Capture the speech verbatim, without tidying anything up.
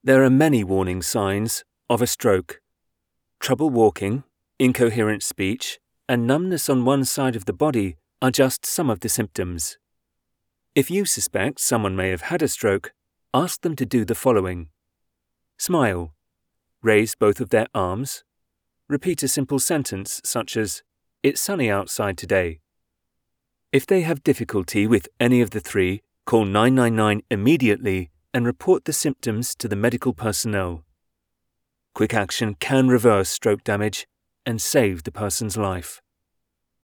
There are many warning signs of a stroke. Trouble walking, incoherent speech, and numbness on one side of the body are just some of the symptoms. If you suspect someone may have had a stroke, ask them to do the following. Smile. Raise both of their arms. Repeat a simple sentence such as, "It's sunny outside today." If they have difficulty with any of the three, call nine nine nine immediately and report the symptoms to the medical personnel. Quick action can reverse stroke damage and save the person's life.